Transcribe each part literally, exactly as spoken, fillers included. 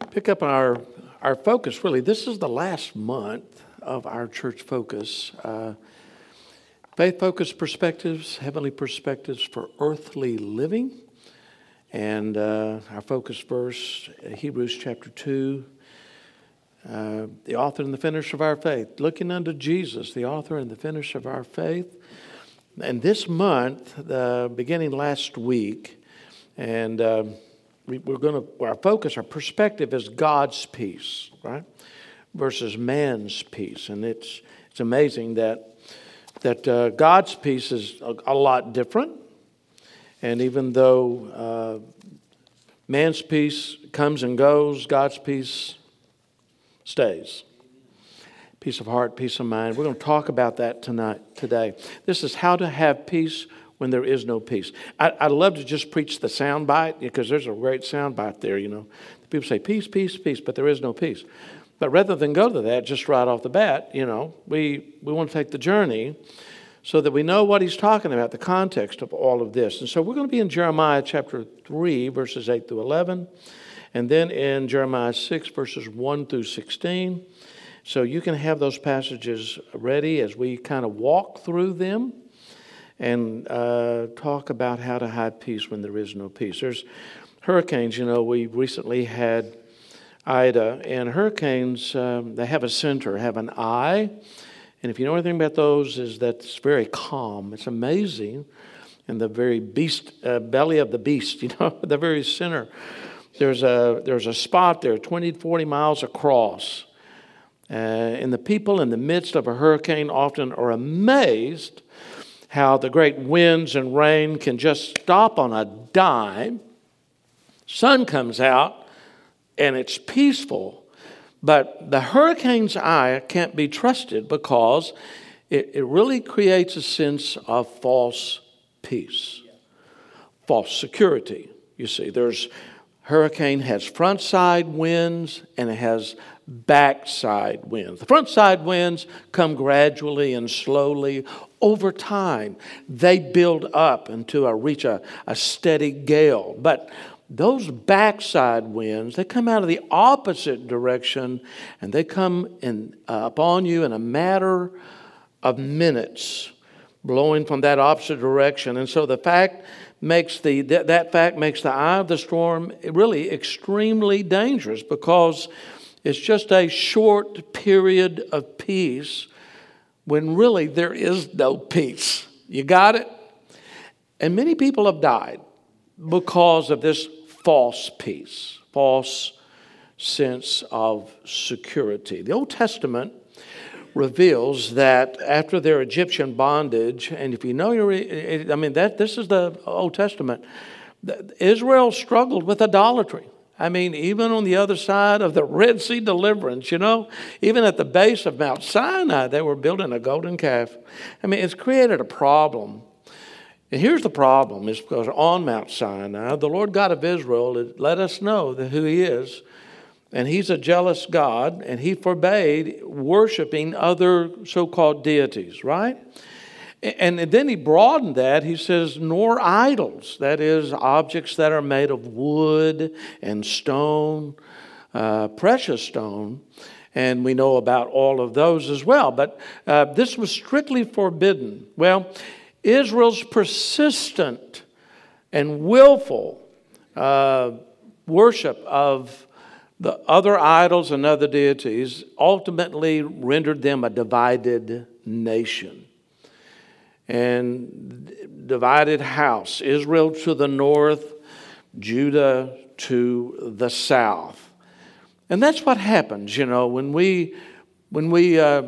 pick up our our focus. Really, this is the last month of our church focus. Uh, faith-focused perspectives, heavenly perspectives for earthly living. And uh, our focus verse, Hebrews chapter two, uh, the author and the finisher of our faith. Looking unto Jesus, the author and the finisher of our faith. And this month, the beginning last week, and uh, we, we're going to, our focus, our perspective is God's peace, right, versus man's peace. And it's it's amazing that that uh, God's peace is a, a lot different. And even though uh, man's peace comes and goes, God's peace stays. Peace of heart, peace of mind. We're going to talk about that tonight, today. This is how to have peace when there is no peace. I, I'd love to just preach the sound bite, because there's a great sound bite there, you know. People say peace, peace, peace, but there is no peace. But rather than go to that just right off the bat, you know, we, we want to take the journey so that we know what he's talking about, the context of all of this. And so we're going to be in Jeremiah chapter three, verses eight through eleven, and then in Jeremiah six, verses one through sixteen. So you can have those passages ready as we kind of walk through them and uh, talk about how to have peace when there is no peace. There's hurricanes, you know, we recently had Ida, and hurricanes, um, they have a center, have an eye. And if you know anything about those, is that it's very calm. It's amazing. In the very beast, uh, belly of the beast, you know, the very center. There's a, there's a spot there, twenty to forty miles across. Uh, and the people in the midst of a hurricane often are amazed how the great winds and rain can just stop on a dime. Sun comes out and it's peaceful. But the hurricane's eye can't be trusted because it, it really creates a sense of false peace, false security. You see, there's hurricane has front side winds and it has backside winds. The front side winds come gradually and slowly over time. They build up until I reach a, a steady gale. But those backside winds, they come out of the opposite direction and they come in uh, upon you in a matter of minutes, blowing from that opposite direction. And so the fact makes the that, that fact makes the eye of the storm really extremely dangerous, because it's just a short period of peace when really there is no peace. You got it? And many people have died because of this false peace, false sense of security. The Old Testament reveals that after their Egyptian bondage, and if you know your, I mean, that this is the Old Testament, Israel struggled with idolatry. I mean, even on the other side of the Red Sea deliverance, you know, even at the base of Mount Sinai, they were building a golden calf. I mean, it's created a problem. And here's the problem, is because on Mount Sinai, the Lord God of Israel let us know that who he is. And he's a jealous God, and he forbade worshiping other so-called deities, right? And then he broadened that. He says, nor idols, that is, objects that are made of wood and stone, uh, precious stone. And we know about all of those as well. But uh, this was strictly forbidden. Well, Israel's persistent and willful uh, worship of the other idols and other deities ultimately rendered them a divided nation. And divided house, Israel to the north, Judah to the south. And that's what happens, you know, when we when we uh,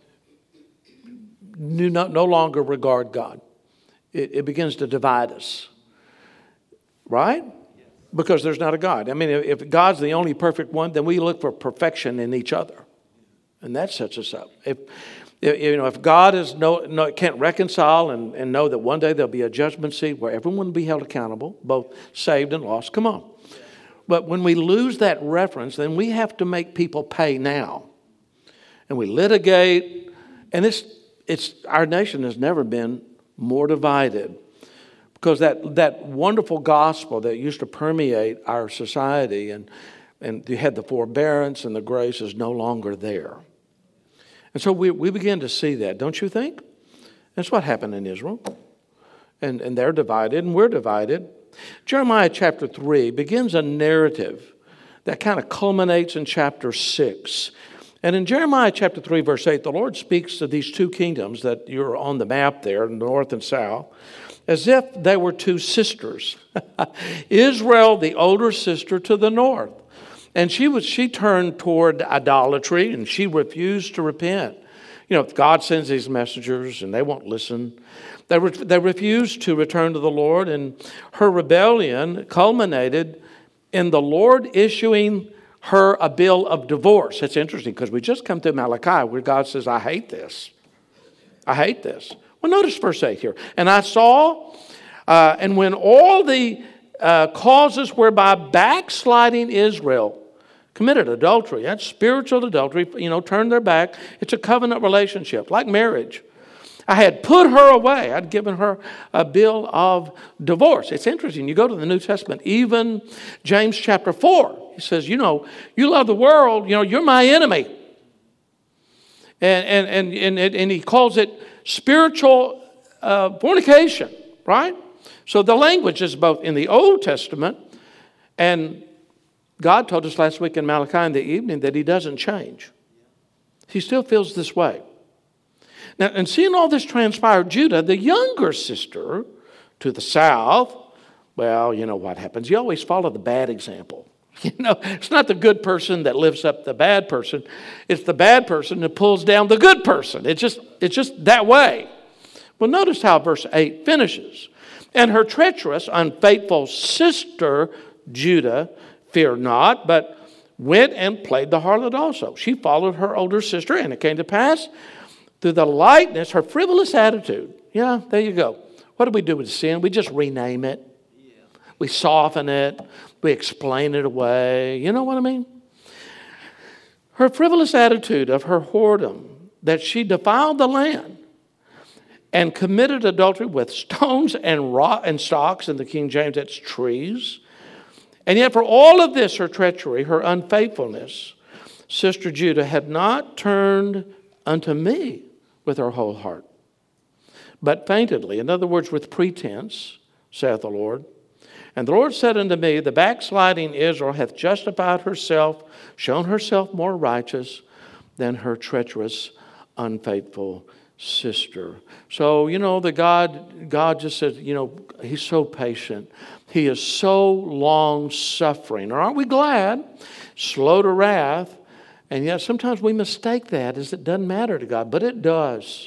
do not, no longer regard God. It, it begins to divide us, right? Because there's not a God. I mean, if God's the only perfect one, then we look for perfection in each other. And that sets us up. If You know, if God is no, no can't reconcile and, and know that one day there'll be a judgment seat where everyone will be held accountable, both saved and lost, come on. But when we lose that reference, then we have to make people pay now. And we litigate, and it's it's our nation has never been more divided. Because that, that wonderful gospel that used to permeate our society and and you had the forbearance and the grace is no longer there. And so we, we begin to see that, don't you think? That's what happened in Israel. And, and they're divided and we're divided. Jeremiah chapter three begins a narrative that kind of culminates in chapter six. And in Jeremiah chapter three, verse eight, the Lord speaks of these two kingdoms that you're on the map there, north and south, as if they were two sisters. Israel, the older sister to the north. And she was she turned toward idolatry and she refused to repent. You know, God sends these messengers and they won't listen. They, re- they refused to return to the Lord, and her rebellion culminated in the Lord issuing her a bill of divorce. It's interesting because we just come through Malachi where God says, I hate this. I hate this. Well, notice verse eight here. And I saw, uh, and when all the uh, causes whereby backsliding Israel committed adultery, that's spiritual adultery, you know, turned their back. It's a covenant relationship, like marriage. I had put her away. I'd given her a bill of divorce. It's interesting. You go to the New Testament, even James chapter four, he says, you know, you love the world, you know, you're my enemy. And and and and, and he calls it spiritual uh, fornication, right? So the language is both in the Old Testament, and God told us last week in Malachi in the evening that he doesn't change. He still feels this way. Now, and seeing all this transpire, Judah, the younger sister to the south, well, you know what happens. You always follow the bad example. You know, it's not the good person that lifts up the bad person. It's the bad person that pulls down the good person. It's just, it's just that way. Well, notice how verse eight finishes. And her treacherous, unfaithful sister, Judah, feared not, but went and played the harlot also. She followed her older sister, and it came to pass through the lightness, her frivolous attitude. Yeah, there you go. What do we do with sin? We just rename it. We soften it. We explain it away. You know what I mean? Her frivolous attitude of her whoredom, that she defiled the land and committed adultery with stones and rock and stalks, in the King James, that's trees. And yet for all of this, her treachery, her unfaithfulness, Sister Judah had not turned unto me with her whole heart, but faintly, in other words, with pretense, saith the Lord. And the Lord said unto me, the backsliding Israel hath justified herself, shown herself more righteous than her treacherous, unfaithful sister. So, you know, the God, God just said, you know, he's so patient. He is so long-suffering. Or aren't we glad? Slow to wrath. And yet sometimes we mistake that as it doesn't matter to God. But it does.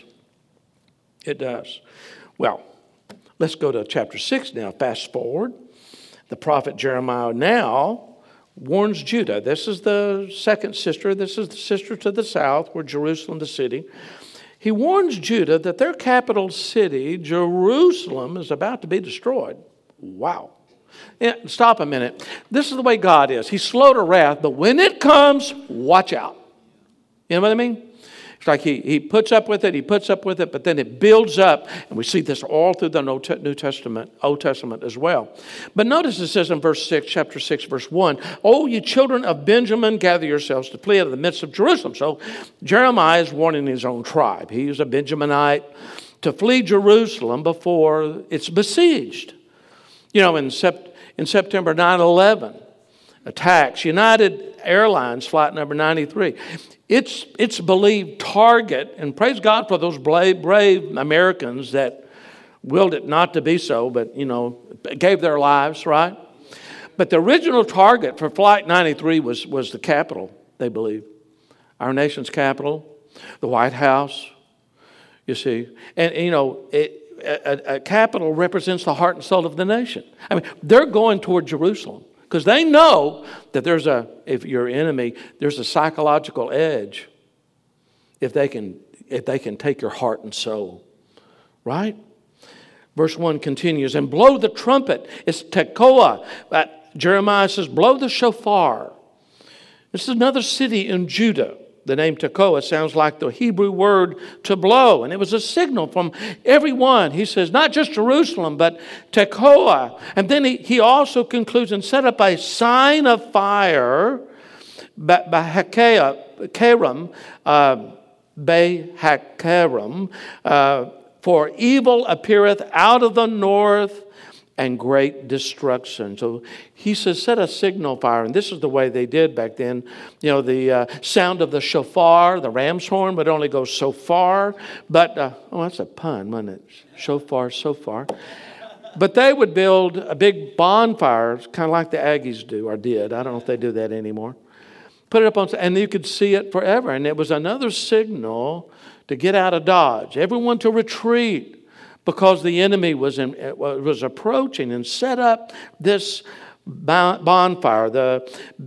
It does. Well, let's go to chapter six now. Fast forward. The prophet Jeremiah now warns Judah. This is the second sister. This is the sister to the south, where Jerusalem, the city. He warns Judah that their capital city, Jerusalem, is about to be destroyed. Wow. Yeah, stop a minute. This is the way God is. He's slow to wrath, but when it comes, watch out. You know what I mean? It's like he, he puts up with it, he puts up with it, but then it builds up. And we see this all through the New Testament, Old Testament as well. But notice it says in verse six, chapter six, verse one, O ye children of Benjamin, gather yourselves to flee out of the midst of Jerusalem. So Jeremiah is warning his own tribe. He is a Benjaminite, to flee Jerusalem before it's besieged. You know, in, sept- in September nine eleven, attacks, United Airlines flight number ninety-three, It's it's believed target, and praise God for those brave, brave Americans that willed it not to be so, but, you know, gave their lives, right? But the original target for Flight ninety-three was, was the Capitol, they believe. Our nation's capital, the White House, you see. And, you know, it, a, a capital represents the heart and soul of the nation. I mean, they're going toward Jerusalem. Because they know that there's a, if you're an enemy, there's a psychological edge if they can, if they can take your heart and soul. Right? Verse one continues, and blow the trumpet. It's Tekoa. Uh, Jeremiah says, blow the shofar. This is another city in Judah. The name Tekoa sounds like the Hebrew word to blow. And it was a signal from everyone. He says, not just Jerusalem, but Tekoa. And then he, he also concludes and set up a sign of fire, Behakarim, uh, Behakarim, uh, for evil appeareth out of the north, and great destruction. So he says, set a signal fire. And this is the way they did back then. You know, the uh, sound of the shofar, the ram's horn, would only go so far. But, uh, oh, that's a pun, wasn't it? Shofar, so far. But they would build a big bonfire, kind of like the Aggies do, or did. I don't know if they do that anymore. Put it up on, and you could see it forever. And it was another signal to get out of Dodge. Everyone to retreat, because the enemy was in, was approaching, and set up this bonfire, the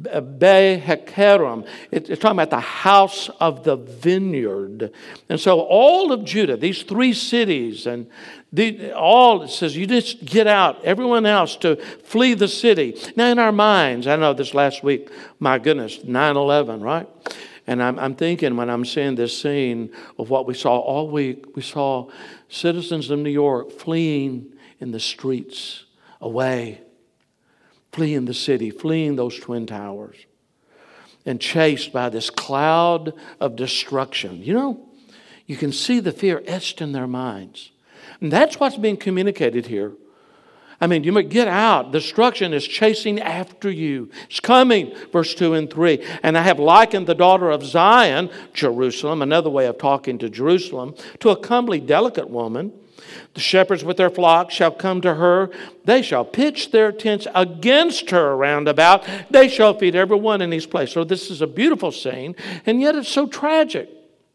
Behakarim. It's talking about the house of the vineyard. And so all of Judah, these three cities, and the, all, it says, you just get out, everyone else to flee the city. Now in our minds, I know this last week, my goodness, nine eleven, right? And I'm, I'm thinking when I'm seeing this scene of what we saw all week, we saw citizens of New York fleeing in the streets, away, fleeing the city, fleeing those Twin Towers, and chased by this cloud of destruction. You know, you can see the fear etched in their minds. And that's what's being communicated here. I mean, you might get out. Destruction is chasing after you. It's coming, verse two and three. And I have likened the daughter of Zion, Jerusalem, another way of talking to Jerusalem, to a comely, delicate woman. The shepherds with their flocks shall come to her. They shall pitch their tents against her round about. They shall feed everyone in his place. So this is a beautiful scene, and yet it's so tragic.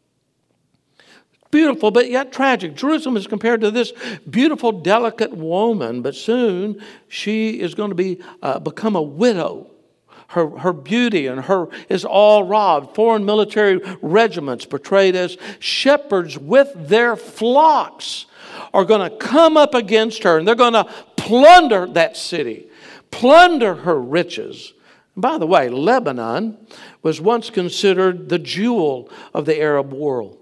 Beautiful, but yet tragic. Jerusalem is compared to this beautiful, delicate woman, but soon she is going to be uh, become a widow. Her, her beauty and her is all robbed. Foreign military regiments portrayed as shepherds with their flocks are going to come up against her, and they're going to plunder that city, plunder her riches. And by the way, Lebanon was once considered the jewel of the Arab world.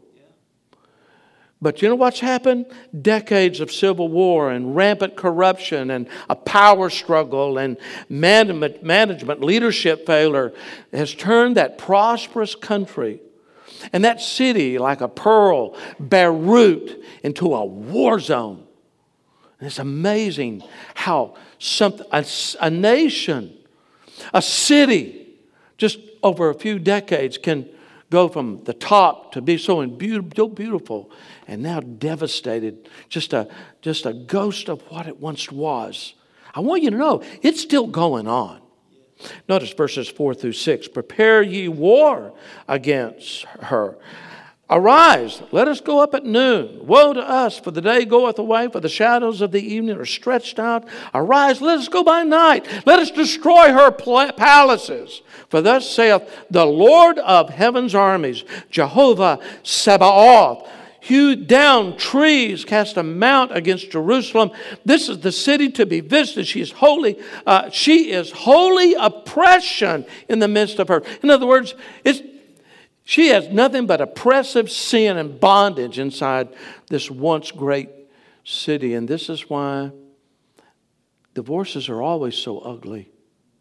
But you know what's happened? Decades of civil war and rampant corruption and a power struggle and management, management leadership failure has turned that prosperous country and that city like a pearl, Beirut, into a war zone. And it's amazing how something, a, a nation, a city, just over a few decades can go from the top to be so beautiful and now devastated, just a, just a ghost of what it once was. I want you to know, it's still going on. Notice verses four through six. Prepare ye war against her. Arise, let us go up at noon. Woe to us, for the day goeth away, for the shadows of the evening are stretched out. Arise, let us go by night. Let us destroy her palaces. For thus saith the Lord of heaven's armies, Jehovah Sabaoth, hew down trees, cast a mount against Jerusalem. This is the city to be visited. She is holy. Uh, she is holy oppression in the midst of her. In other words, it's She has nothing but oppressive sin and bondage inside this once great city. And this is why divorces are always so ugly.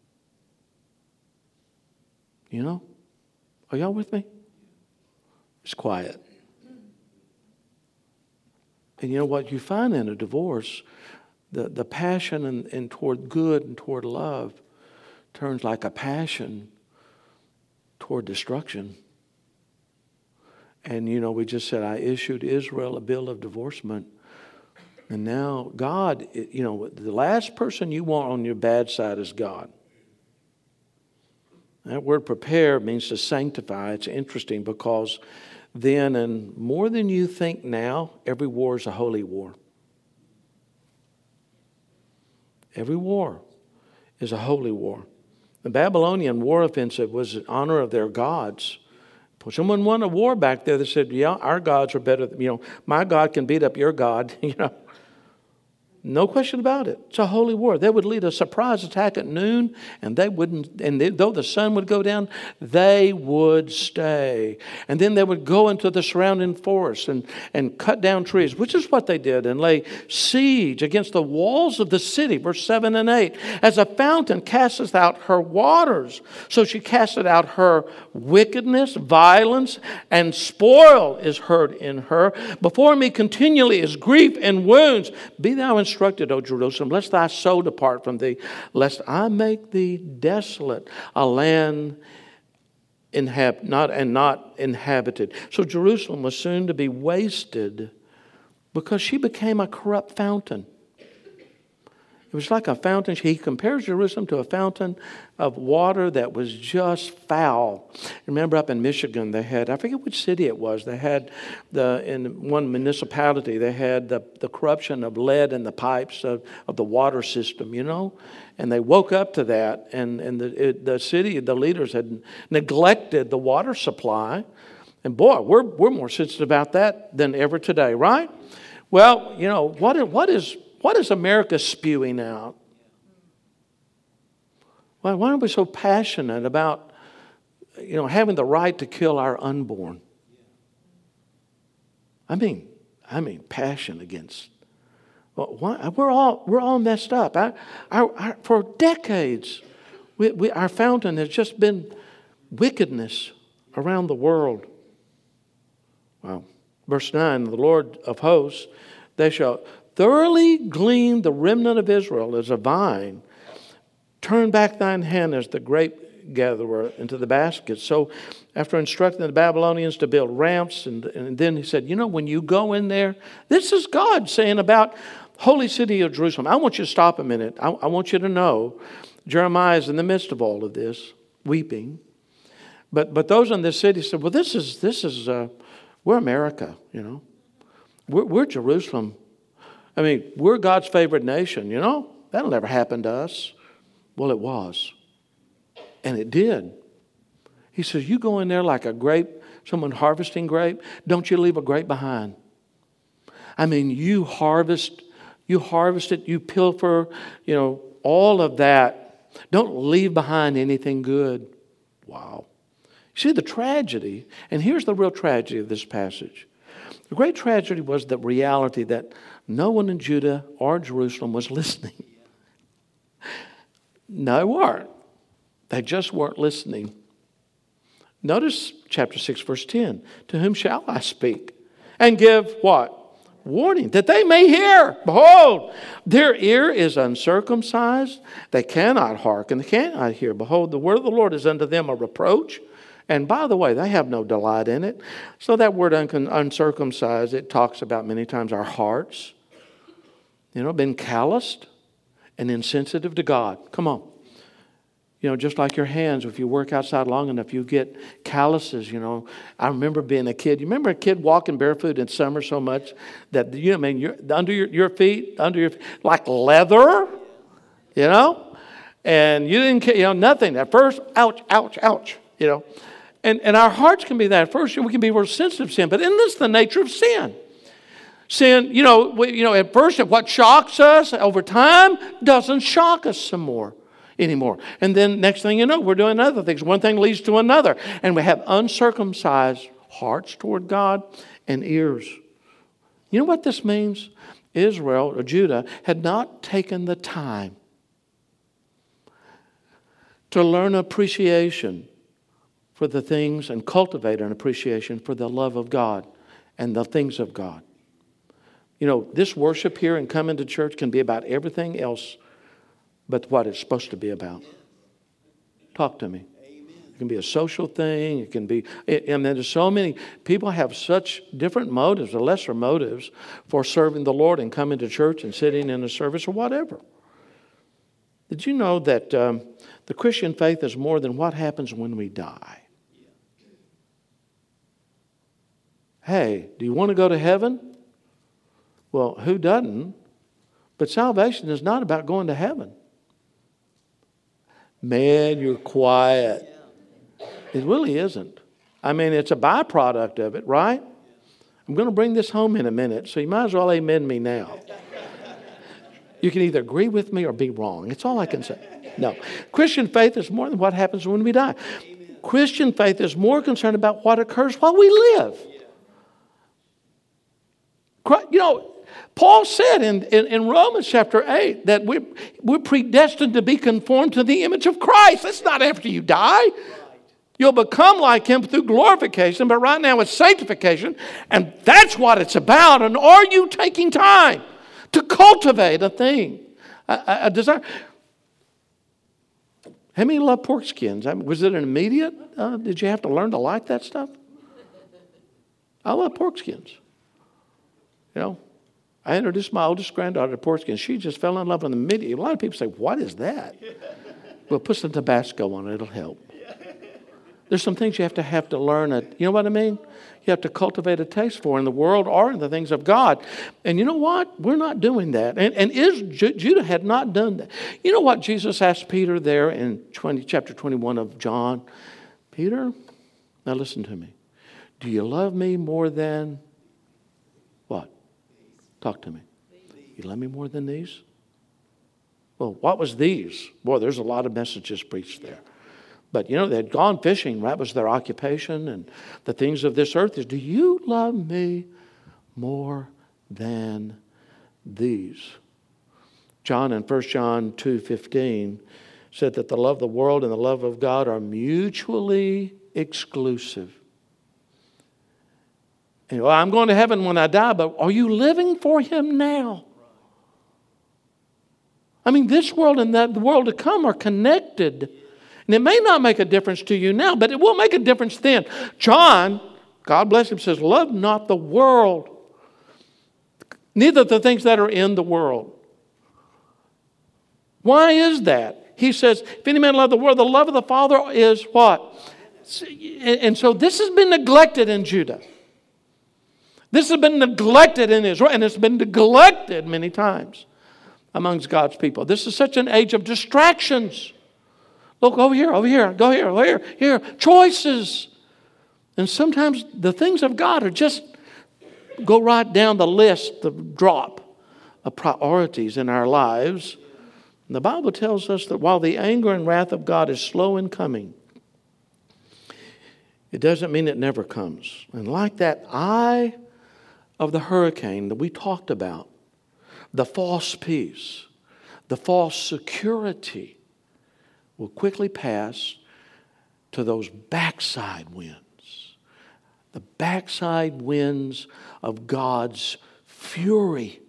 You know? Are y'all with me? It's quiet. And you know what you find in a divorce? The, the passion and, and toward good and toward love turns like a passion toward destruction. And, you know, we just said, I issued Israel a bill of divorcement. And now God, you know, the last person you want on your bad side is God. That word prepare means to sanctify. It's interesting because then, and more than you think now, every war is a holy war. Every war is a holy war. The Babylonian war offensive was in honor of their gods. Someone won a war back there that said, yeah, our gods are better than, you know, my God can beat up your God, you know. No question about it. It's a holy war. They would lead a surprise attack at noon, and they wouldn't, and they, though the sun would go down, they would stay. And then they would go into the surrounding forest and, and cut down trees, which is what they did, and lay siege against the walls of the city. Verse seven and eight. As a fountain casteth out her waters, so she casteth out her wickedness, violence, and spoil is heard in her. Before me continually is grief and wounds. Be thou instructed, O Jerusalem, lest thy soul depart from thee, lest I make thee desolate, a land inhab- not and not inhabited. So Jerusalem was soon to be wasted because she became a corrupt fountain. It was like a fountain. He compares Jerusalem to a fountain of water that was just foul. Remember up in Michigan, they had, I forget which city it was, they had the, in one municipality, they had the, the corruption of lead in the pipes of, of the water system, you know? And they woke up to that, and, and the, it, the city, the leaders had neglected the water supply. And boy, we're, we're more sensitive about that than ever today, right? Well, you know, what, what is... What is America spewing out? Why, why are we so passionate about, you know, having the right to kill our unborn? I mean, I mean, passion against. Well, why, we're all we're all messed up. I, our, our, for decades, we, we, our fountain has just been wickedness around the world. Wow. Verse nine: the Lord of hosts, they shall thoroughly glean the remnant of Israel as a vine. Turn back thine hand as the grape gatherer into the basket. So after instructing the Babylonians to build ramps, and, and then he said, you know, when you go in there, this is God saying about holy city of Jerusalem. I want you to stop a minute. I, I want you to know Jeremiah is in the midst of all of this, weeping. But but those in this city said, well, this is, this is uh, we're America, you know. We're, we're Jerusalem. I mean, we're God's favorite nation, you know? That'll never happen to us. Well, it was. And it did. He says, you go in there like a grape, someone harvesting grape, don't you leave a grape behind. I mean, you harvest, you harvest it, you pilfer, you know, all of that. Don't leave behind anything good. Wow. See the tragedy, and here's the real tragedy of this passage. The great tragedy was the reality that no one in Judah or Jerusalem was listening. No, they weren't. They just weren't listening. Notice chapter six, verse ten. To whom shall I speak? And give what? Warning, that they may hear. Behold, their ear is uncircumcised. They cannot hearken. They cannot hear. Behold, the word of the Lord is unto them a reproach. And by the way, they have no delight in it. So that word uncon- uncircumcised, it talks about many times our hearts. You know, been calloused and insensitive to God. Come on. You know, just like your hands, if you work outside long enough, you get calluses, you know. I remember being a kid. You remember a kid walking barefoot in summer so much that, you know, I mean, you're, under your, your feet, under your, like leather, you know. And you didn't, you know, nothing. At first, ouch, ouch, ouch, you know. And, and our hearts can be that. At first, we can be more sensitive to sin. But isn't this the nature of sin? Sin, you know, we, you know, at first, what shocks us over time doesn't shock us some more anymore. And then next thing you know, we're doing other things. One thing leads to another. And we have uncircumcised hearts toward God and ears. You know what this means? Israel, or Judah, had not taken the time to learn appreciation for the things and cultivate an appreciation for the love of God and the things of God. You know, this worship here and coming to church can be about everything else but what it's supposed to be about. Talk to me. It can be a social thing. It can be, and there's so many, people have such different motives or lesser motives for serving the Lord and coming to church and sitting in a service or whatever. Did you know that um, the Christian faith is more than what happens when we die? Hey, do you want to go to heaven? Well, who doesn't? But salvation is not about going to heaven. Man, you're quiet. It really isn't. I mean, it's a byproduct of it, right? I'm going to bring this home in a minute, so you might as well amen me now. You can either agree with me or be wrong. That's all I can say. No. Christian faith is more than what happens when we die. Christian faith is more concerned about what occurs while we live. You know, Paul said in, in, in Romans chapter eight that we're, we're predestined to be conformed to the image of Christ. That's not after you die. You'll become like Him through glorification, but right now it's sanctification, and that's what it's about. And are you taking time to cultivate a thing, a, a desire? How many love pork skins? I mean, was it an immediate? Uh, did you have to learn to like that stuff? I love pork skins. You know, I introduced my oldest granddaughter to pork skins. She just fell in love with them immediately. A lot of people say, "What is that?" Well, put some Tabasco on it; it'll help. There's some things you have to have to learn. It. You know what I mean? You have to cultivate a taste for in the world or in the things of God. And you know what? We're not doing that. And, and is, Ju- Judah had not done that. You know what Jesus asked Peter there in twenty, chapter twenty-one of John? Peter, now listen to me. Do you love me more than what? Talk to me. You love me more than these? Well, what was these? Boy, there's a lot of messages preached there. But, you know, they had gone fishing. That was their occupation. And the things of this earth is, do you love me more than these? John in First John two fifteen said that the love of the world and the love of God are mutually exclusive. And, well, I'm going to heaven when I die, but are you living for Him now? I mean, this world and that the world to come are connected. And it may not make a difference to you now, but it will make a difference then. John, God bless him, says, love not the world, neither the things that are in the world. Why is that? He says, if any man love the world, the love of the Father is what? And so this has been neglected in Judah. This has been neglected in Israel, and it's been neglected many times amongst God's people. This is such an age of distractions. Look, over here, over here, go here, over here, here. Choices. And sometimes the things of God are just go right down the list, the drop of priorities in our lives. And the Bible tells us that while the anger and wrath of God is slow in coming, it doesn't mean it never comes. And like that eye of the hurricane that we talked about, the false peace, the false security will quickly pass to those backside winds. The backside winds of God's fury.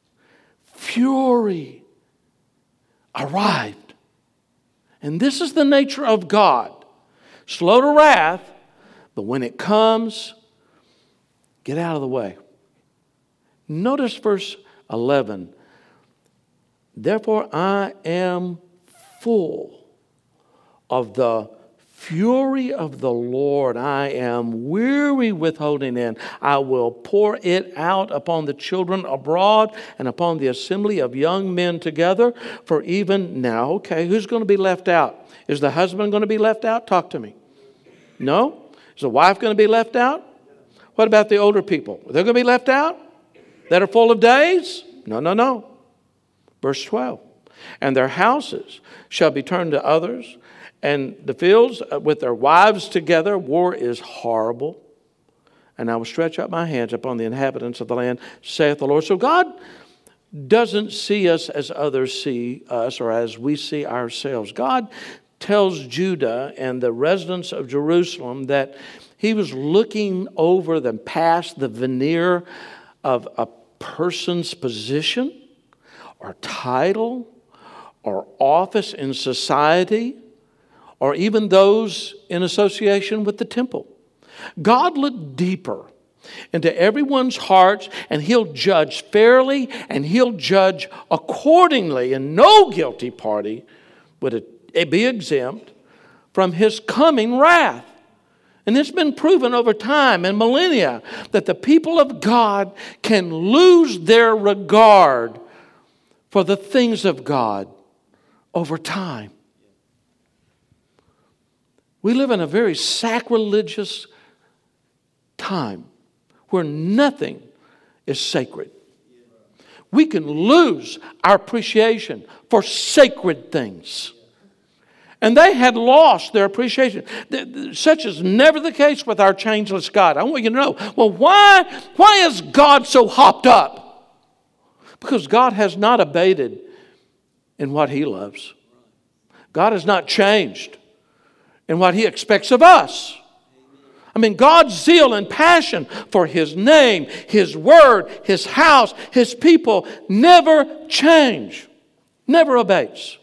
Fury arrived. And this is the nature of God. Slow to wrath, but when it comes, get out of the way. Notice verse eleven. Therefore I am full of the fury of the Lord. I am weary with holding in. I will pour it out upon the children abroad and upon the assembly of young men together. For even now, okay, who's going to be left out? Is the husband going to be left out? Talk to me. No? Is the wife going to be left out? What about the older people? They're going to be left out? That are full of days? No, no, no. Verse twelve. And their houses shall be turned to others, and the fields with their wives together. War is horrible. And I will stretch out my hands upon the inhabitants of the land, saith the Lord. So God doesn't see us as others see us or as we see ourselves. God tells Judah and the residents of Jerusalem that He was looking over them past the veneer of a person's position or title or office in society, or even those in association with the temple. God looked deeper into everyone's hearts, and He'll judge fairly, and He'll judge accordingly, and no guilty party would be exempt from His coming wrath. And it's been proven over time and millennia that the people of God can lose their regard for the things of God over time. We live in a very sacrilegious time where nothing is sacred. we can lose our appreciation for sacred things. And they had lost their appreciation. Such is never the case with our changeless God. I want you to know, well, why, why is God so hopped up? Because God has not abated in what He loves. God has not changed in what He expects of us. I mean, God's zeal and passion for His name, His word, His house, His people never change, never abates.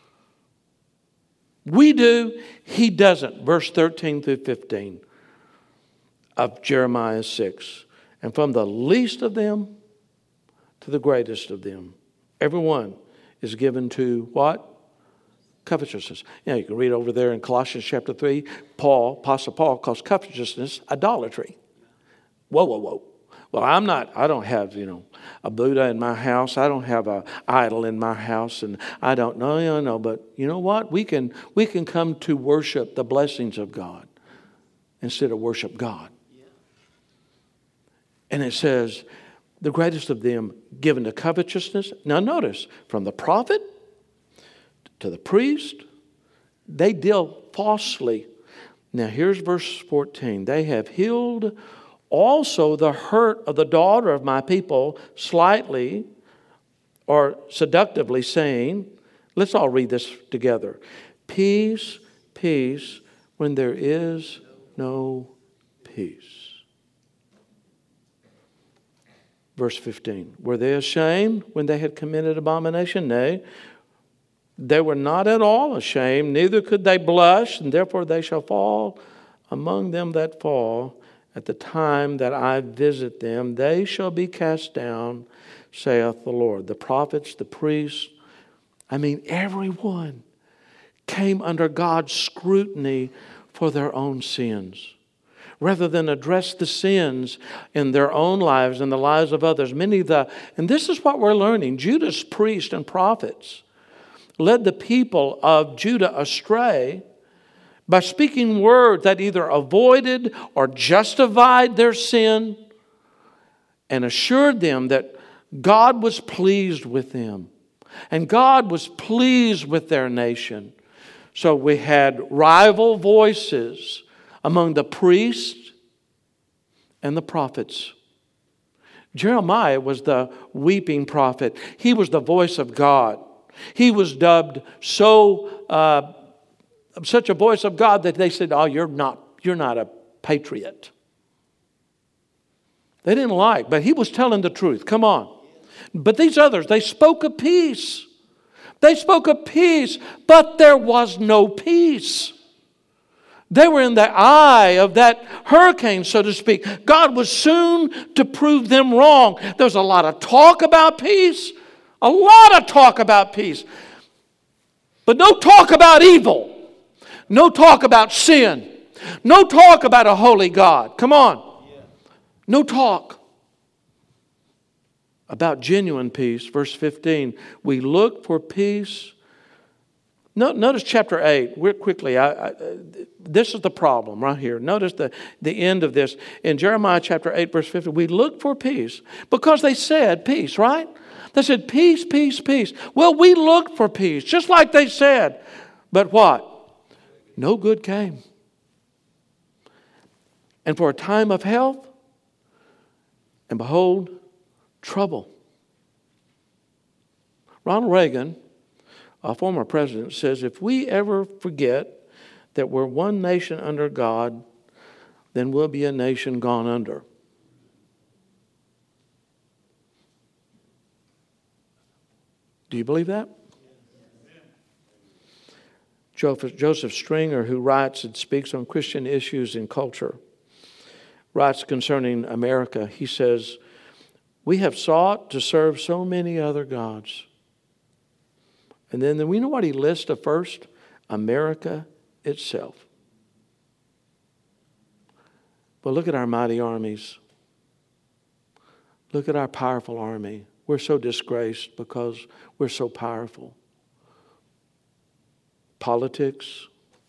We do, He doesn't. Verse thirteen through fifteen of Jeremiah six. And from the least of them to the greatest of them, everyone is given to what? Covetousness. You know, you can read over there in Colossians chapter three, Paul, Apostle Paul calls covetousness idolatry. Whoa, whoa, whoa. Well, I'm not, I don't have, you know, a Buddha in my house. I don't have an idol in my house. And I don't, no, no, no. But you know what? We can, we can come to worship the blessings of God instead of worship God. And it says, the greatest of them given to covetousness. Now notice, from the prophet to the priest, they deal falsely. Now here's verse fourteen. They have healed also the hurt of the daughter of my people slightly or seductively, saying, let's all read this together. Peace, peace, when there is no peace. Verse fifteen. Were they ashamed when they had committed abomination? Nay. They were not at all ashamed, neither could they blush, and therefore they shall fall among them that fall. At the time that I visit them, they shall be cast down, saith the Lord. The prophets, the priests, I mean, everyone came under God's scrutiny for their own sins. Rather than address the sins in their own lives and the lives of others, many of the, and this is what we're learning, Judah's priests and prophets led the people of Judah astray by speaking words that either avoided or justified their sin and assured them that God was pleased with them and God was pleased with their nation. So we had rival voices among the priests and the prophets. Jeremiah was the weeping prophet. He was the voice of God. He was dubbed so uh, such a voice of God that they said, "Oh, you're not, you're not a patriot." They didn't like, but he was telling the truth. Come on. But these others, they spoke of peace. They spoke of peace, but there was no peace. They were in the eye of that hurricane, so to speak. God was soon to prove them wrong. There was a lot of talk about peace. A lot of talk about peace. But no talk about evil. No talk about sin. No talk about a holy God. Come on. No talk about genuine peace. Verse fifteen. We look for peace. Notice chapter eight. We're quickly. I, I, this is the problem right here. Notice the, the end of this. In Jeremiah chapter eight, verse fifteen. We look for peace because they said peace, right? They said, peace, peace, peace. Well, we looked for peace, just like they said. But what? No good came. And for a time of health, and behold, trouble. Ronald Reagan, a former president, says, if we ever forget that we're one nation under God, then we'll be a nation gone under. Do you believe that? Joseph, Joseph Stringer, who writes and speaks on Christian issues and culture, writes concerning America. He says, we have sought to serve so many other gods. And then, then we know what he lists of first? America itself. But look at our mighty armies. Look at our powerful army. We're so disgraced because we're so powerful. Politics.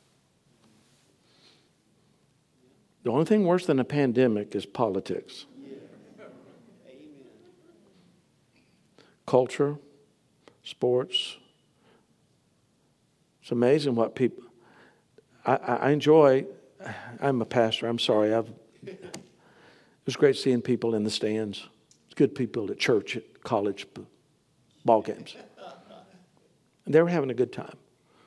The only thing worse than a pandemic is politics. culture, sports. It's amazing what people... I, I enjoy... I'm a pastor. I'm sorry. I've, it was great seeing people in the stands. It's good people at church, at college ball games. And they were having a good time.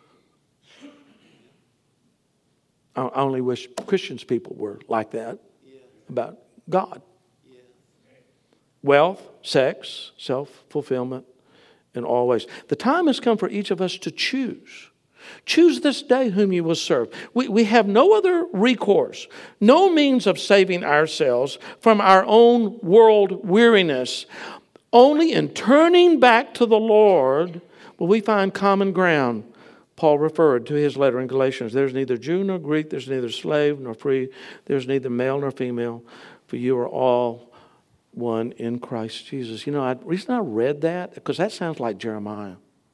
I only wish Christians people were like that about God. Wealth, sex, self-fulfillment, in all ways. The time has come for each of us to choose. Choose this day whom you will serve. We, we have no other recourse, no means of saving ourselves from our own world weariness. Only in turning back to the Lord will we find common ground. Paul referred to his letter in Galatians. There's neither Jew nor Greek, there's neither slave nor free, there's neither male nor female, for you are all one in Christ Jesus. You know, I, the reason I read that, because that sounds like Jeremiah.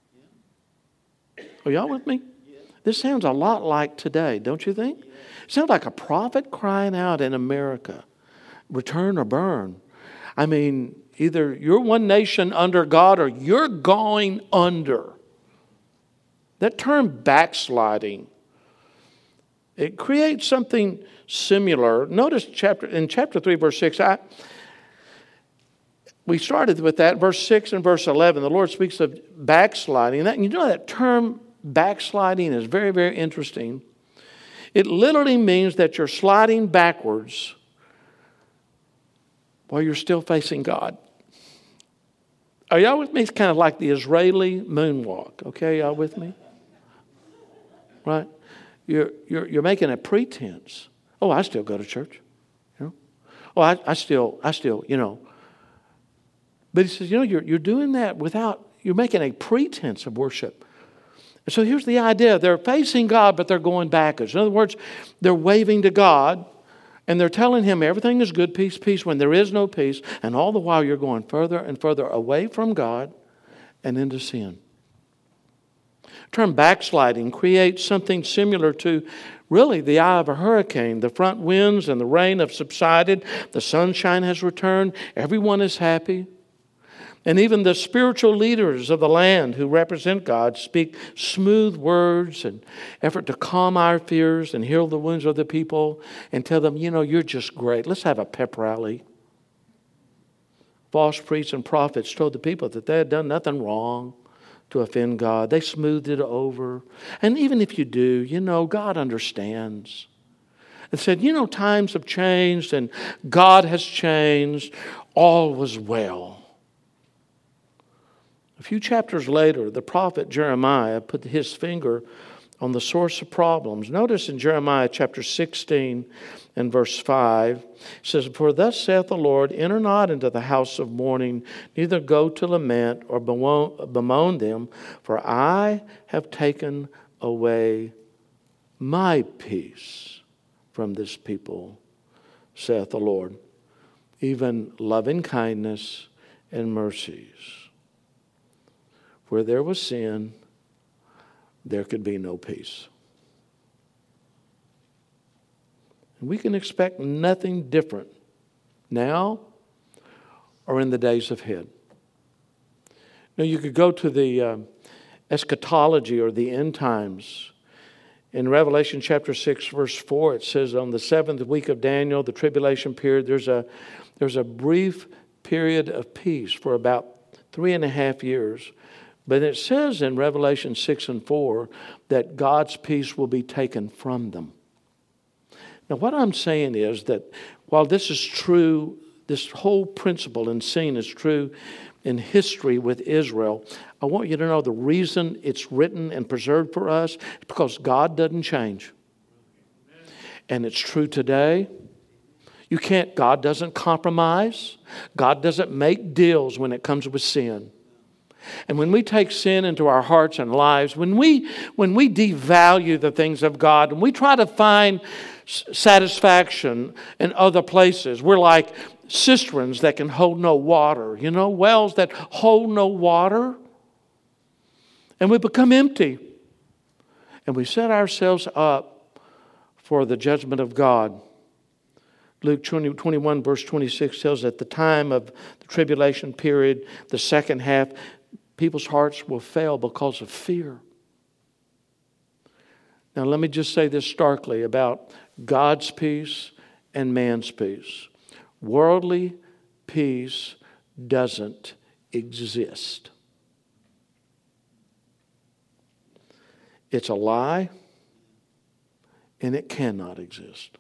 Are y'all with me? This sounds a lot like today, don't you think? It sounds like a prophet crying out in America, return or burn. I mean, either you're one nation under God or you're going under. That term backsliding, it creates something similar. Notice chapter in chapter three, verse six. I, we started with that, verse six and verse eleven. The Lord speaks of backsliding. That, you know that term backsliding is very, very interesting. It literally means that you're sliding backwards while you're still facing God. Are y'all with me? It's kind of like the Israeli moonwalk. Okay, y'all with me? Right? You're, you're, you're making a pretense. Oh, I still go to church. You know? Oh, I, I still, I still, you know. But he says, you know, you're, you're doing that without, you're making a pretense of worship. And so here's the idea. They're facing God, but they're going backwards. In other words, they're waving to God, and they're telling Him everything is good, peace, peace, when there is no peace. And all the while you're going further and further away from God and into sin. The term backsliding creates something similar to really the eye of a hurricane. The front winds and the rain have subsided. The sunshine has returned. Everyone is happy. And even the spiritual leaders of the land who represent God speak smooth words and effort to calm our fears and heal the wounds of the people and tell them, you know, you're just great. Let's have a pep rally. False priests and prophets told the people that they had done nothing wrong to offend God. They smoothed it over. And even if you do, you know, God understands. And said, you know, times have changed and God has changed. All was well. A few chapters later, the prophet Jeremiah put his finger on the source of problems. Notice in Jeremiah chapter sixteen and verse five, it says, for thus saith the Lord, enter not into the house of mourning, neither go to lament or bemoan them, for I have taken away my peace from this people, saith the Lord, even loving kindness and mercies. Where there was sin, there could be no peace. And we can expect nothing different now or in the days ahead. Now, you could go to the uh, eschatology or the end times. In Revelation chapter six, verse four, it says, on the seventh week of Daniel, the tribulation period, there's a, there's a brief period of peace for about three and a half years. But it says in Revelation six and four that God's peace will be taken from them. Now, what I'm saying is that while this is true, this whole principle and scene is true in history with Israel, I want you to know the reason it's written and preserved for us is because God doesn't change. And it's true today. You can't, God doesn't compromise. God doesn't make deals when it comes with sin. And when we take sin into our hearts and lives, when we when we devalue the things of God, and we try to find satisfaction in other places, we're like cisterns that can hold no water, you know, wells that hold no water. And we become empty. And we set ourselves up for the judgment of God. Luke twenty, twenty-one verse twenty-six tells us at the time of the tribulation period, the second half, people's hearts will fail because of fear. Now let me just say this starkly about God's peace and man's peace. Worldly peace doesn't exist. It's a lie, and it cannot exist.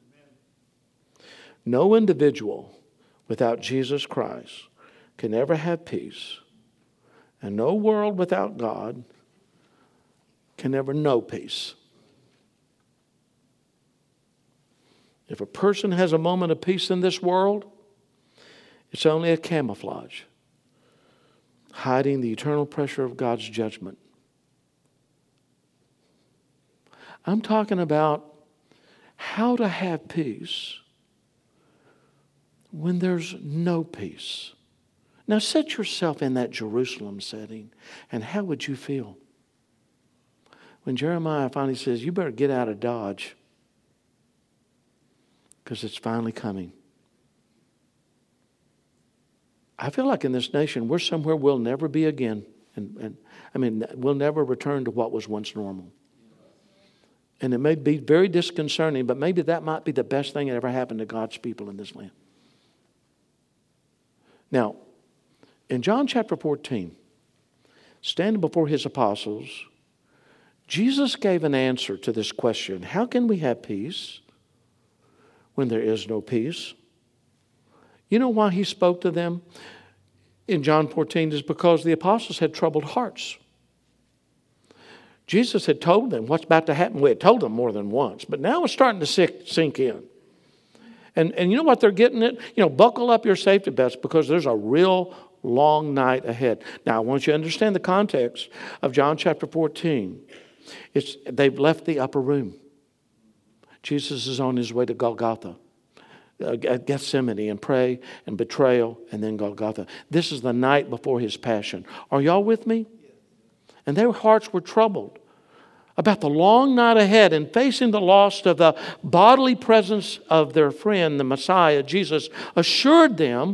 No individual without Jesus Christ can ever have peace, and no world without God can ever know peace. If a person has a moment of peace in this world, it's only a camouflage, hiding the eternal pressure of God's judgment. I'm talking about how to have peace when there's no peace. Now set yourself in that Jerusalem setting, and how would you feel? When Jeremiah finally says, you better get out of Dodge, because it's finally coming. I feel like in this nation, we're somewhere we'll never be again. And, and I mean, we'll never return to what was once normal. And it may be very disconcerting, but maybe that might be the best thing that ever happened to God's people in this land. Now, in John chapter fourteen, standing before his apostles, Jesus gave an answer to this question. How can we have peace when there is no peace? You know why he spoke to them in John fourteen is because the apostles had troubled hearts. Jesus had told them what's about to happen. We had told them more than once, but now it's starting to sink in. And, and you know what they're getting at? You know, buckle up your safety belts because there's a real long night ahead. Now, I want you to understand the context of John chapter fourteen. It's, they've left the upper room. Jesus is on his way to Golgotha, uh, Gethsemane, and pray and betrayal, and then Golgotha. This is the night before his passion. Are y'all with me? And their hearts were troubled about the long night ahead and facing the loss of the bodily presence of their friend, the Messiah. Jesus assured them,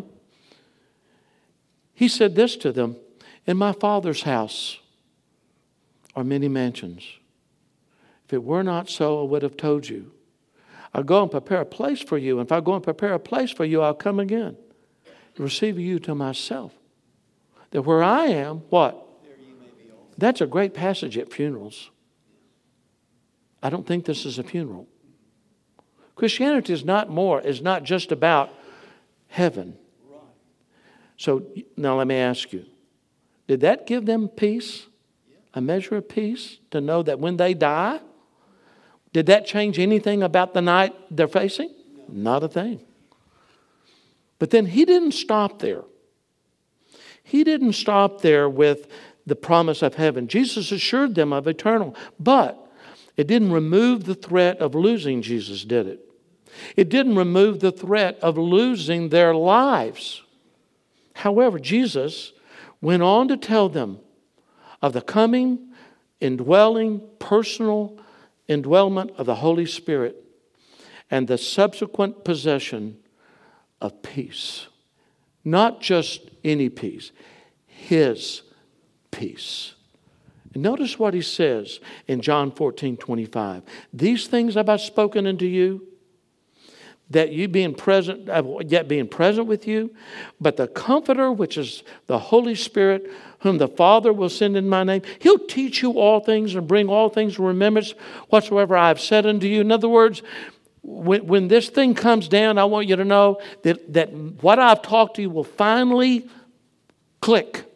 he said this to them, in my Father's house are many mansions. If it were not so, I would have told you. I'll go and prepare a place for you. And if I go and prepare a place for you, I'll come again, receive you to myself. That where I am, what? That's a great passage at funerals. I don't think this is a funeral. Christianity is not more, is not just about heaven. So now let me ask you, did that give them peace? A measure of peace to know that when they die, did that change anything about the night they're facing? Not a thing. But then he didn't stop there. He didn't stop there with the promise of heaven. Jesus assured them of eternal, but it didn't remove the threat of losing Jesus, did it? It didn't remove the threat of losing their lives. However, Jesus went on to tell them of the coming, indwelling, personal indwellment of the Holy Spirit and the subsequent possession of peace. Not just any peace, His peace. And notice what He says in John fourteen twenty-five. These things have I spoken unto you, that you being present, yet being present with you, but the Comforter, which is the Holy Spirit, whom the Father will send in my name, He'll teach you all things and bring all things to remembrance whatsoever I have said unto you. In other words, when, when this thing comes down, I want you to know that, that what I've talked to you will finally click.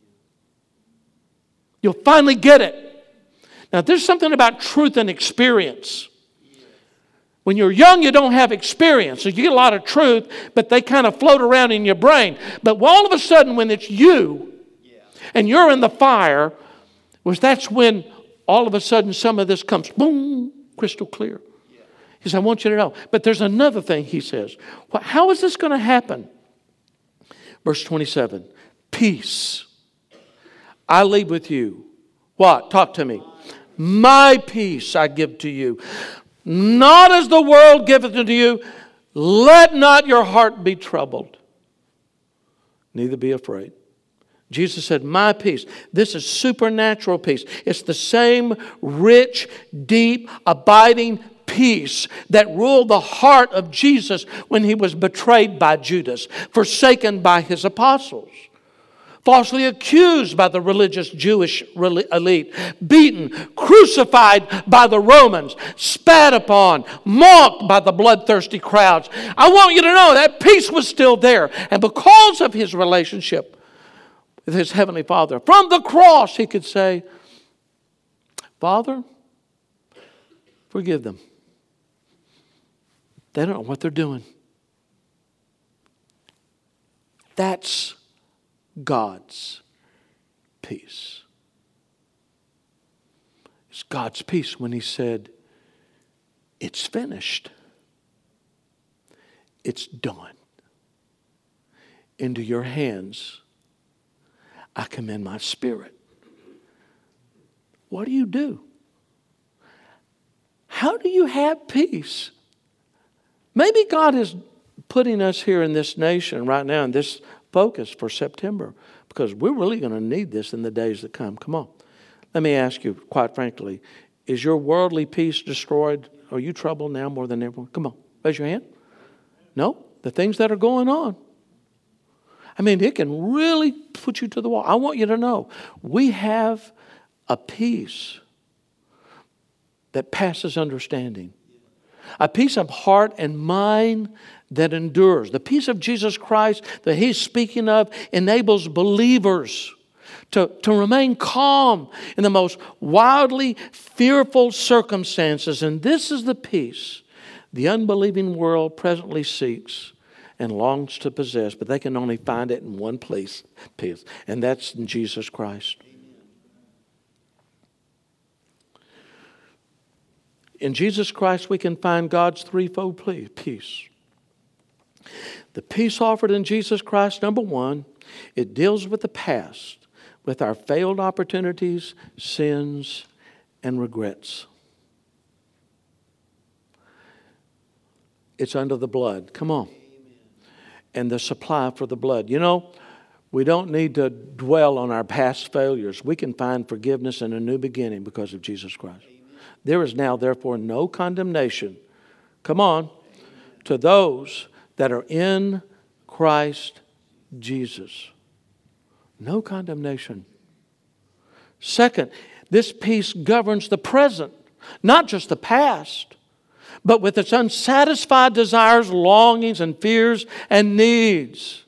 You'll finally get it. Now, there's something about truth and experience. When you're young, you don't have experience. So you get a lot of truth, but they kind of float around in your brain. But all of a sudden, when it's you and you're in the fire, was that's when all of a sudden some of this comes, boom, crystal clear. He says, I want you to know. But there's another thing he says. Well, how is this going to happen? Verse twenty-seven, peace I leave with you. What? Talk to me. My peace I give to you. Not as the world giveth unto you. Let not your heart be troubled, neither be afraid. Jesus said, my peace. This is supernatural peace. It's the same rich, deep, abiding peace that ruled the heart of Jesus when he was betrayed by Judas, forsaken by his apostles, falsely accused by the religious Jewish elite, beaten, crucified by the Romans, spat upon, mocked by the bloodthirsty crowds. I want you to know that peace was still there. And because of his relationship with his heavenly Father, from the cross he could say, Father, forgive them. They don't know what they're doing. That's God's peace. It's God's peace when he said, it's finished. It's done. Into your hands I commend my spirit. What do you do? How do you have peace? Maybe God is putting us here in this nation right now in this focus for September, because we're really going to need this in the days that come. Come on. Let me ask you, quite frankly, is your worldly peace destroyed? Are you troubled now more than ever? Come on, raise your hand. No? The things that are going on. I mean, it can really put you to the wall. I want you to know, we have a peace that passes understanding. A peace of heart and mind that endures. The peace of Jesus Christ that he's speaking of enables believers to, to remain calm in the most wildly fearful circumstances. And this is the peace the unbelieving world presently seeks and longs to possess, but they can only find it in one place, peace, and that's in Jesus Christ. In Jesus Christ, we can find God's threefold peace. The peace offered in Jesus Christ, number one, it deals with the past, with our failed opportunities, sins, and regrets. It's under the blood. Come on. And the supply for the blood. You know, we don't need to dwell on our past failures. We can find forgiveness and a new beginning because of Jesus Christ. Amen. There is now, therefore, no condemnation. Come on. Amen. To those that are in Christ Jesus. No condemnation. Second, this peace governs the present, not just the past, but with its unsatisfied desires, longings, and fears, and needs.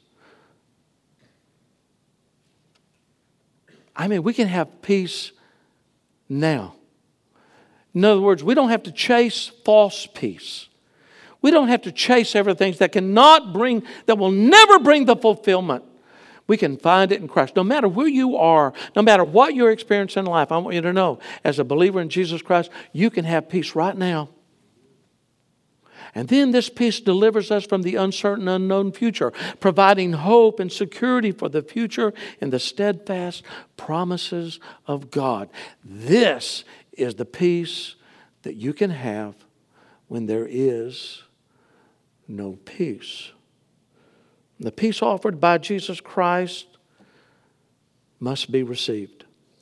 I mean, we can have peace now. In other words, we don't have to chase false peace. We don't have to chase everything that cannot bring, that will never bring the fulfillment. We can find it in Christ. No matter where you are, no matter what you're experiencing in life, I want you to know, as a believer in Jesus Christ, you can have peace right now. And then this peace delivers us from the uncertain, unknown future, providing hope and security for the future in the steadfast promises of God. This is the peace that you can have when there is no peace. The peace offered by Jesus Christ must be received.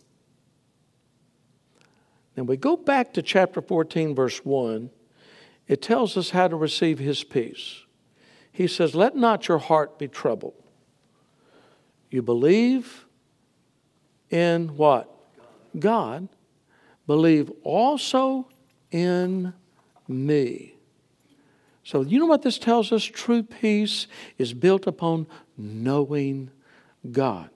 Now we go back to chapter fourteen, verse one. It tells us how to receive His peace. He says, let not your heart be troubled. You believe in what? God. Believe also in me. So you know what this tells us? True peace is built upon knowing God.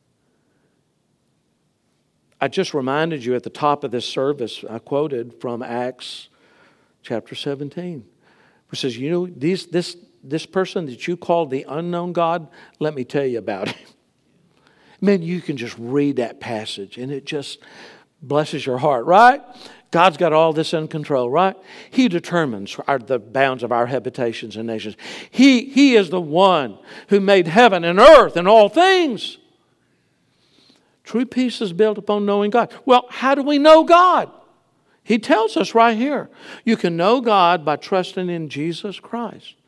I just reminded you at the top of this service, I quoted from Acts chapter seventeen. It says, you know, these, this, this person that you call the unknown God, let me tell you about him. Man, you can just read that passage and it just blesses your heart, right? God's got all this in control, right? He determines our, the bounds of our habitations and nations. He, he is the one who made heaven and earth and all things. True peace is built upon knowing God. Well, how do we know God? He tells us right here. You can know God by trusting in Jesus Christ.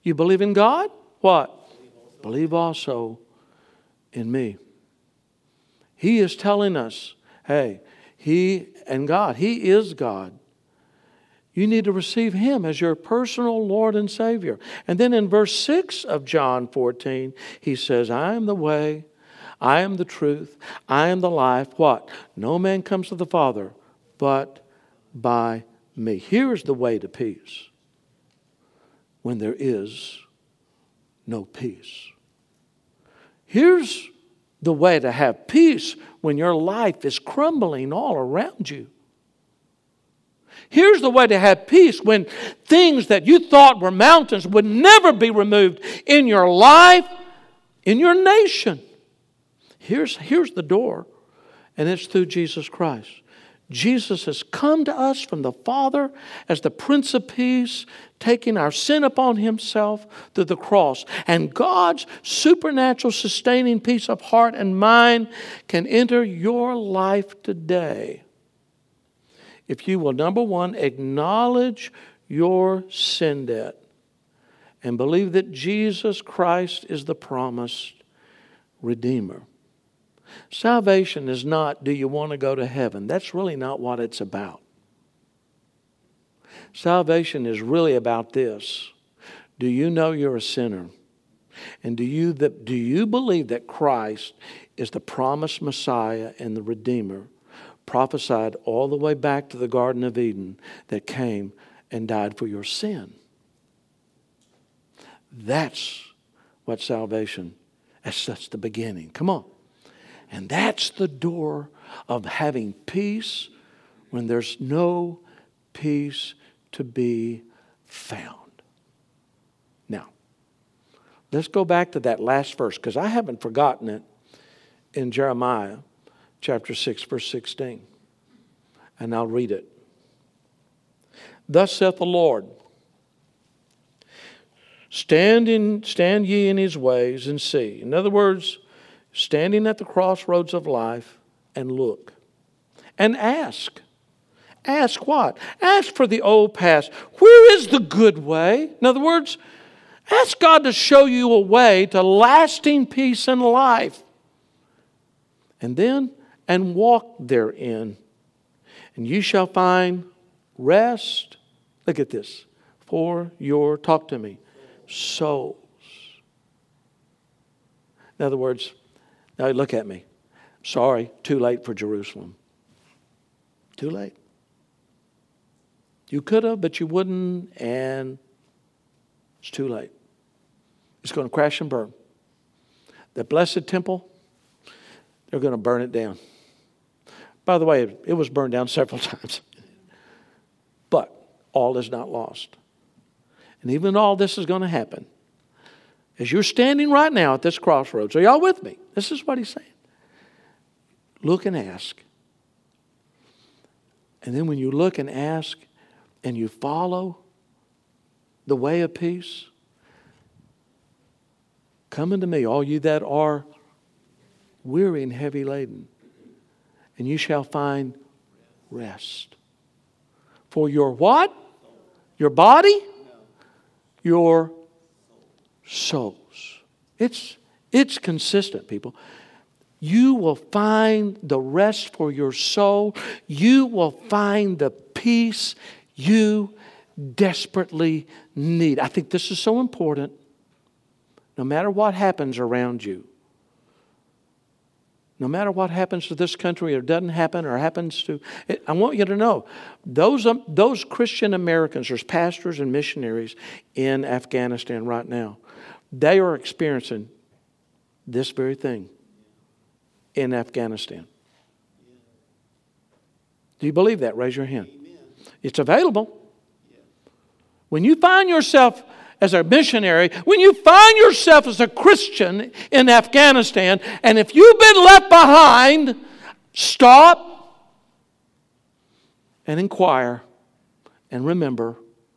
You believe in God? What? Believe also in me. He is telling us, hey, He and God, He is God. You need to receive Him as your personal Lord and Savior. And then in verse six of John fourteen, He says, I am the way, I am the truth, I am the life. What? No man comes to the Father but by me. Here is the way to peace when there is no peace. Here's the way to have peace when your life is crumbling all around you. Here's the way to have peace when things that you thought were mountains would never be removed in your life, in your nation. Here's, here's the door, and it's through Jesus Christ. Jesus has come to us from the Father as the Prince of Peace, taking our sin upon Himself through the cross. And God's supernatural sustaining peace of heart and mind can enter your life today if you will, number one, acknowledge your sin debt and believe that Jesus Christ is the promised Redeemer. Salvation is not, do you want to go to heaven? That's really not what it's about. Salvation is really about this. Do you know you're a sinner? And do you, that, do you believe that Christ is the promised Messiah and the Redeemer, prophesied all the way back to the Garden of Eden, that came and died for your sin? That's what salvation, that's, that's the beginning. Come on. And that's the door of having peace when there's no peace to be found. Now, let's go back to that last verse, because I haven't forgotten it, in Jeremiah chapter six, verse sixteen. And I'll read it. Thus saith the Lord, stand, in, stand ye in His ways and see. In other words, standing at the crossroads of life and look and ask. Ask what? Ask for the old past. Where is the good way? In other words, ask God to show you a way to lasting peace in life. And then, and walk therein. And you shall find rest. Look at this. For your, talk to me, souls. In other words, now look at me. Sorry, too late for Jerusalem. Too late. You could have, but you wouldn't, and it's too late. It's going to crash and burn. The blessed temple, they're going to burn it down. By the way, it was burned down several times. But all is not lost. And even all this is going to happen. As you're standing right now at this crossroads, are y'all with me? This is what He's saying. Look and ask. And then when you look and ask and you follow the way of peace, come unto me, all you that are weary and heavy laden, and you shall find rest. For your what? Your body? Your souls. It's, it's consistent, people. You will find the rest for your soul. You will find the peace you desperately need. I think this is so important. No matter what happens around you, no matter what happens to this country or doesn't happen or happens to, I want you to know, those, um, those Christian Americans, there's pastors and missionaries in Afghanistan right now. They are experiencing this very thing in Afghanistan. Do you believe that? Raise your hand. Amen. It's available. Yeah. When you find yourself as a missionary, when you find yourself as a Christian in Afghanistan, and if you've been left behind, stop and inquire and remember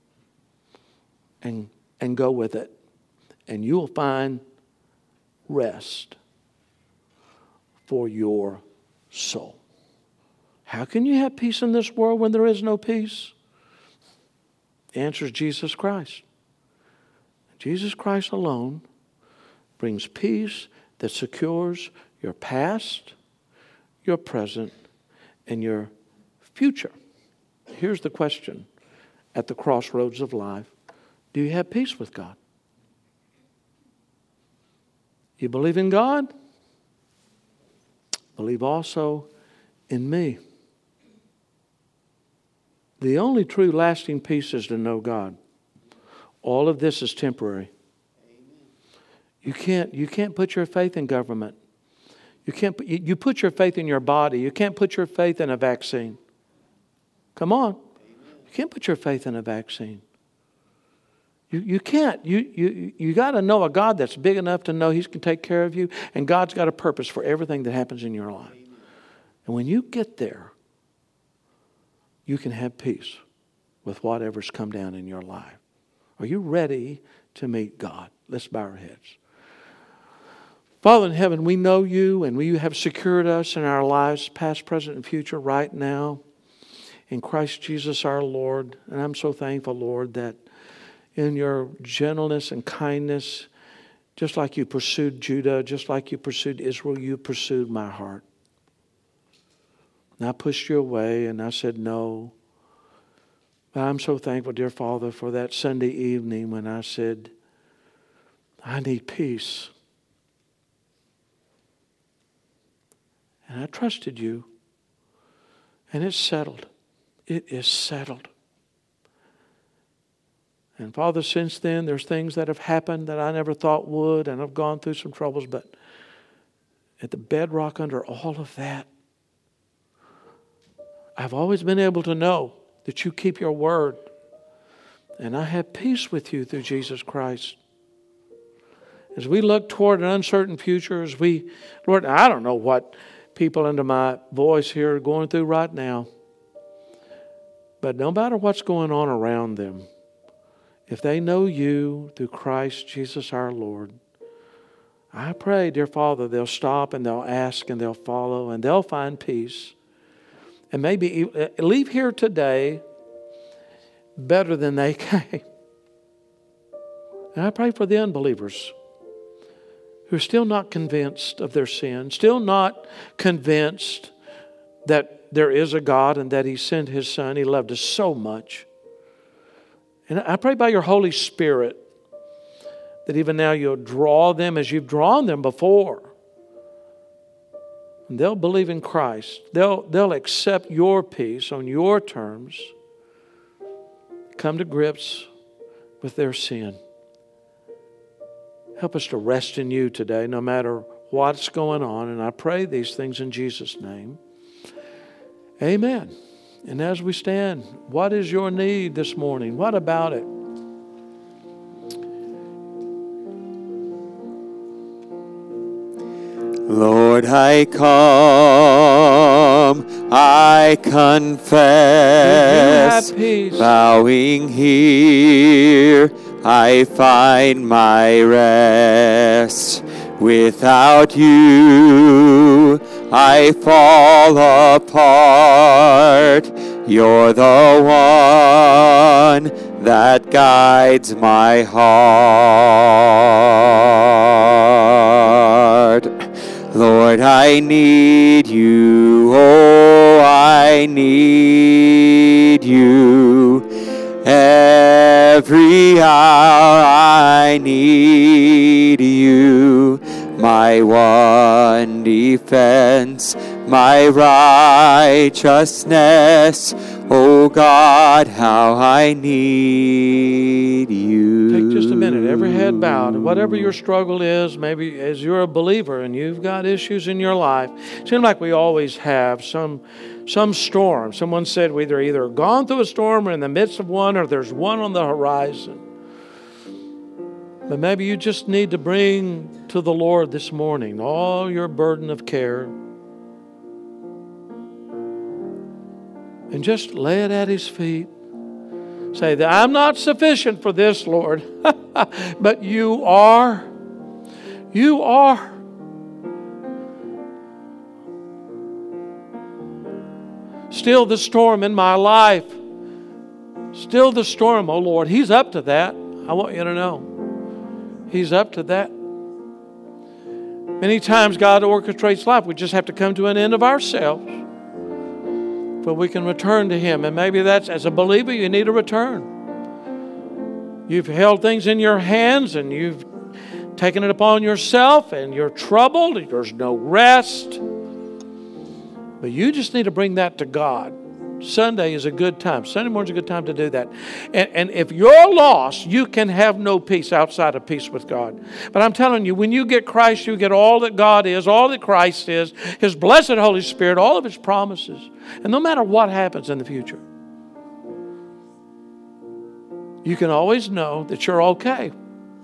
and, and go with it. And you will find rest for your soul. How can you have peace in this world when there is no peace? The answer is Jesus Christ. Jesus Christ alone brings peace that secures your past, your present, and your future. Here's the question at the crossroads of life. Do you have peace with God? You believe in God? Believe also in me. The only true lasting peace is to know God. All of this is temporary. You can't, you can't put your faith in government. You can't. Put, you put your faith in your body. You can't put your faith in a vaccine. Come on. You can't put your faith in a vaccine. You, you can't. You, you, you got to know a God that's big enough to know He can take care of you. And God's got a purpose for everything that happens in your life. And when you get there, you can have peace with whatever's come down in your life. Are you ready to meet God? Let's bow our heads. Father in heaven, we know You and You have secured us in our lives, past, present, and future, right now, in Christ Jesus our Lord. And I'm so thankful, Lord, that in Your gentleness and kindness, just like You pursued Judah, just like You pursued Israel, You pursued my heart. And I pushed You away and I said no. But I'm so thankful, dear Father, for that Sunday evening when I said, I need peace. And I trusted You. And it's settled. It is settled. And Father, since then, there's things that have happened that I never thought would, and I've gone through some troubles, but at the bedrock under all of that, I've always been able to know that You keep Your word. And I have peace with You through Jesus Christ. As we look toward an uncertain future, as we, Lord, I don't know what people under my voice here are going through right now. But no matter what's going on around them, if they know You through Christ Jesus our Lord, I pray, dear Father, they'll stop and they'll ask and they'll follow and they'll find peace. And maybe leave here today better than they came. And I pray for the unbelievers who are still not convinced of their sin, still not convinced that there is a God and that He sent His Son. He loved us so much. And I pray by Your Holy Spirit that even now You'll draw them as You've drawn them before. And they'll believe in Christ. They'll, they'll accept Your peace on Your terms. Come to grips with their sin. Help us to rest in You today, no matter what's going on. And I pray these things in Jesus' name. Amen. And as we stand, what is your need this morning? What about it? Lord, I come, I confess, bowing here, I find my rest. Without You, I fall apart. You're the one that guides my heart. Lord, I need You, oh, I need You. Every hour I need You, my one defense, my righteousness. Oh God, how I need You. Take just a minute, every head bowed. Whatever your struggle is, maybe as you're a believer and you've got issues in your life, it seems like we always have some some storm. Someone said we're either, either gone through a storm or in the midst of one, or there's one on the horizon. But maybe you just need to bring to the Lord this morning all your burden of care. And just lay it at His feet. Say that I'm not sufficient for this, Lord. But You are. You are. Still the storm in my life. Still the storm, oh Lord. He's up to that. I want you to know. He's up to that. Many times God orchestrates life. We just have to come to an end of ourselves, but we can return to Him. And maybe that's, as a believer, you need a return. You've held things in your hands and you've taken it upon yourself and you're troubled and there's no rest. But you just need to bring that to God. Sunday is a good time. Sunday morning is a good time to do that. And, and if you're lost, you can have no peace outside of peace with God. But I'm telling you, when you get Christ, you get all that God is, all that Christ is, His blessed Holy Spirit, all of His promises. And no matter what happens in the future, you can always know that you're okay.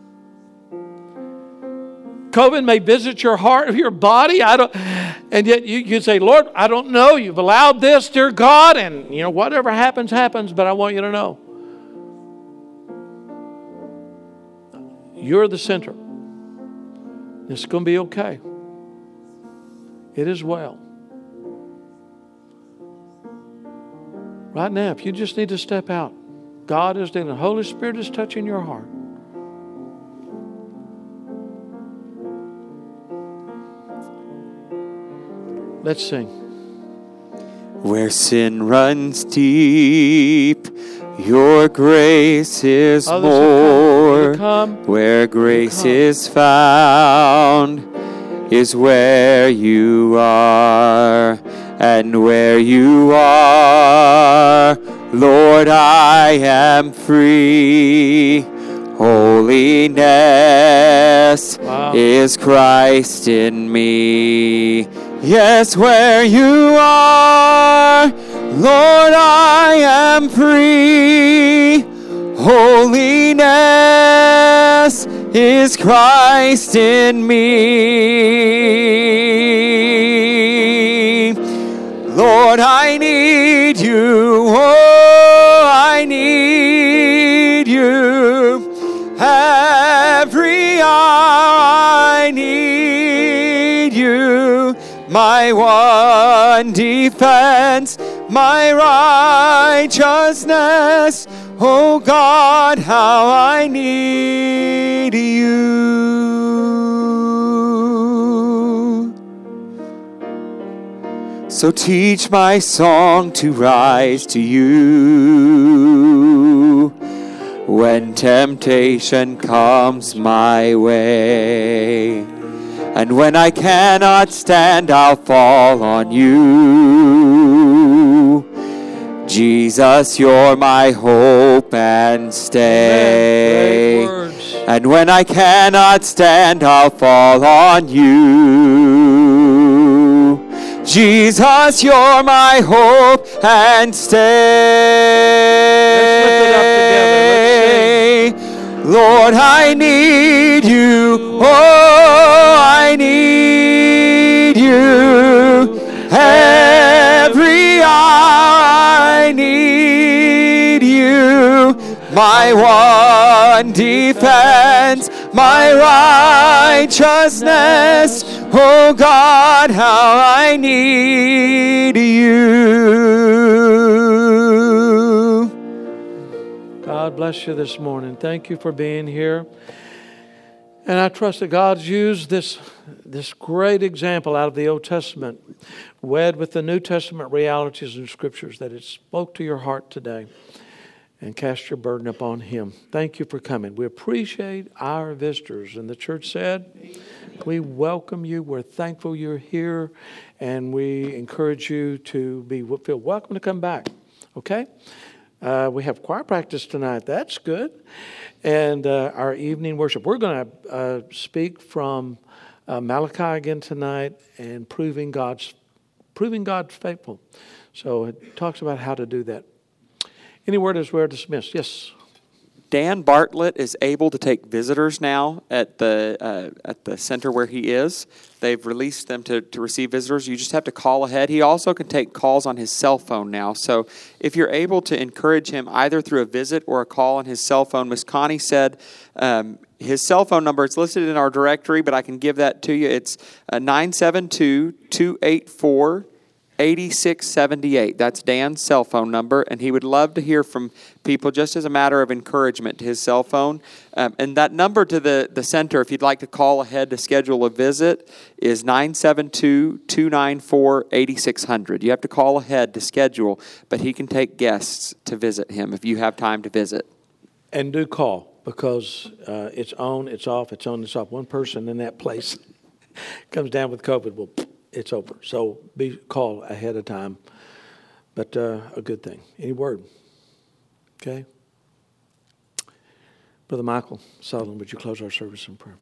COVID may visit your heart or your body. I don't, and yet you, you say, Lord, I don't know. You've allowed this, dear God, and you know whatever happens, happens. But I want you to know, you're the center. It's going to be okay. It is well. Right now, if you just need to step out, God is dealing. The Holy Spirit is touching your heart. Let's sing. Where sin runs deep, your grace is Others more. come. Come. Where grace come. is found is where you are. And where you are, Lord, I am free. Holiness wow. is Christ in me. Yes, where you are, Lord, I am free. Holiness is Christ in me. Lord, I need you. Oh, I need you. Every hour I need you. My one defense, my righteousness. Oh God, how I need you. So teach my song to rise to you when temptation comes my way. And when I cannot stand, I'll fall on you. Jesus, you're my hope and stay. And when I cannot stand, I'll fall on you. Jesus, you're my hope and stay. Let's lift it up together. Let's sing. Lord, I need you. Oh, I need you. Every hour I need you. My one defense, my righteousness. Oh God, how I need you. God bless you this morning. Thank you for being here. And I trust that God's used this, this great example out of the Old Testament, wed with the New Testament realities and scriptures, that it spoke to your heart today and cast your burden upon Him. Thank you for coming. We appreciate our visitors. And the church said, we welcome you. We're thankful you're here. And we encourage you to be feel welcome to come back. Okay? Uh, we have choir practice tonight. That's good. And uh, our evening worship. We're going to uh, speak from uh, Malachi again tonight and proving God's proving God's faithful. So it talks about how to do that. Any word as we're dismissed. Yes. Dan Bartlett is able to take visitors now at the uh, at the center where he is. They've released them to, to receive visitors. You just have to call ahead. He also can take calls on his cell phone now. So if you're able to encourage him either through a visit or a call on his cell phone, Miss Connie said um, his cell phone number, it's listed in our directory, but I can give that to you. It's uh, nine seven two, two eight four, eight six seven eight. That's Dan's cell phone number, and he would love to hear from people just as a matter of encouragement to his cell phone. Um, and that number to the, the center, if you'd like to call ahead to schedule a visit, is nine seven two, two nine four, eight six zero zero. You have to call ahead to schedule, but he can take guests to visit him if you have time to visit. And do call, because uh, it's on, it's off, it's on, it's off. One person in that place comes down with COVID, well, it's over. So be call ahead of time, but uh, a good thing. Any word? Okay. Brother Michael Sutherland, would you close our service in prayer?